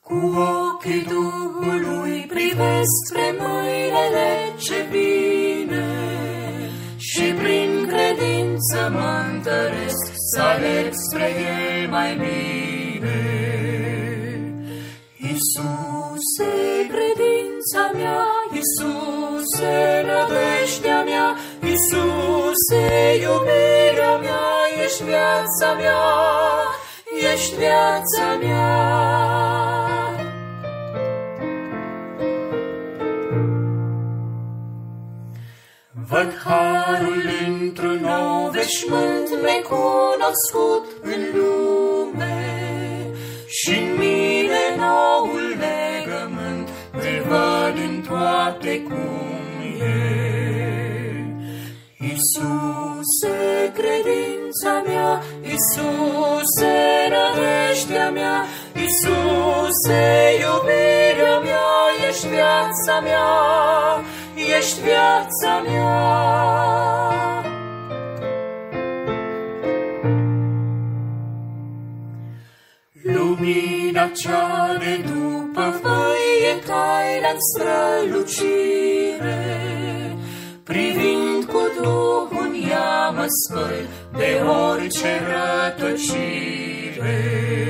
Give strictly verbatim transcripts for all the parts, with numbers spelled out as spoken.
Cu ochii Duhului privesc spre mâinile ce vine și prin credință mă întăresc să alerg spre El mai bine. Iisuse, credința mea, Iisuse, nădejdea mea, Iisuse, iubirea mea, ești viața mea, ești viața mea. Văd harul într-un nou veșmânt necunoscut în lume și-n mine noul legământ îl văd în toate cum e. Iisuse, credința mea, Iisuse, nădejdea mea, Iisuse, iubirea mea, ești viața mea, ești viața mea. Lumina cea de după voi e taina-n strălucire, privind cu Duhul ea mă spăl de orice rătăcire.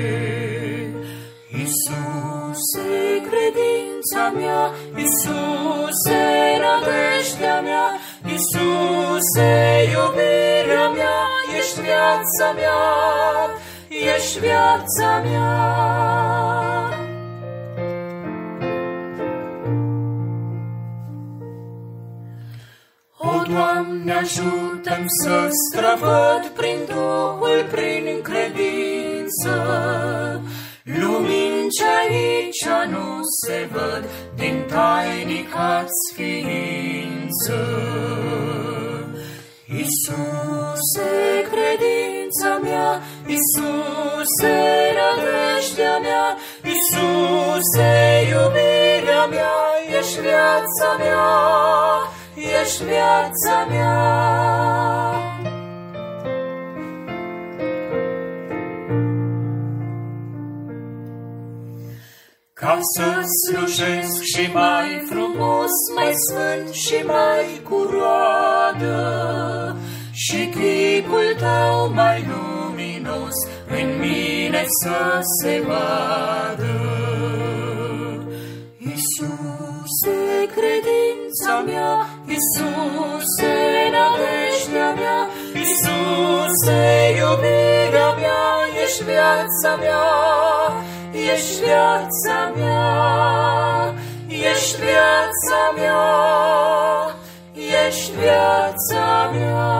Iisuse, credința mea, Iisuse, nădejdea mea, Iisuse, iubirea mea, ești viața mea, ești viața mea. O, Doamne, ajută-mi să străvăd prin Duhul, prin credință, lumini ce aici nu se văd din tainic-ați ființă. Iisuse, credința mea, Iisuse, nădejdea mea, Iisuse, iubirea mea, ești viața mea, ești viața mea. Ca să slujesc și mai frumos, mai sfânt și mai cu roadă, și chipul Tău mai luminos în mine să se vadă. Iisuse, credința mea, Iisuse, nădejdea mea, Iisuse, iubirea mea, ești viața mea, ești viața mea, ești viața mea, ești viața mea.